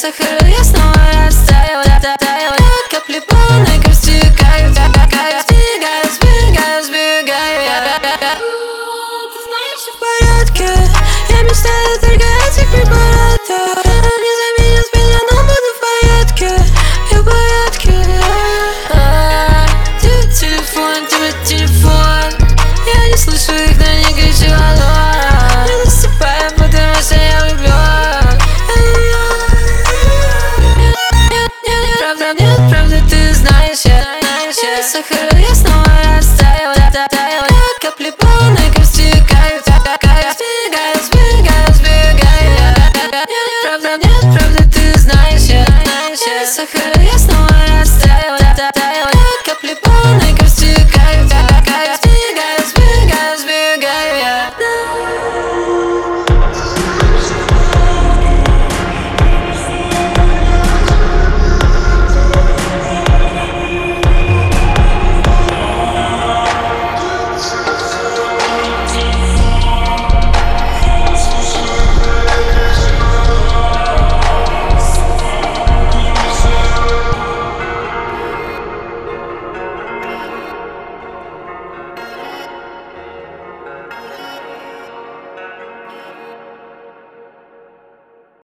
сахара, я снова растаял, таял. Капли по на грусти каю, сбегаю, сбегаю, сбегаю. Ты знаешь, все в порядке. Я мечтаю только о этих препаратах. Не заменят меня, но буду в порядке. Я в порядке. Телефон, тебе телефон. Я не слышу их, но не кричу алло. Не засыпаю, потому что я влюблен. Нет, правда, ты знаешь, я сахара.